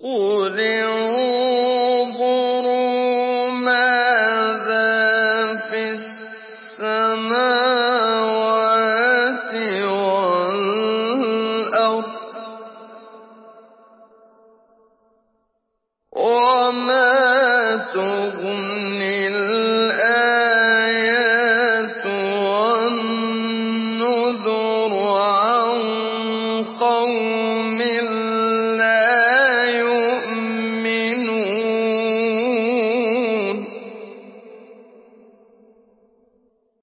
قُلِ انظُرُوا مَاذَا فِي السَّمَاوَاتِ وَالْأَرْضِ وَمَا تُغْنِي الْآيَاتُ وَالنُّذُرُ عَن قَوْمٍ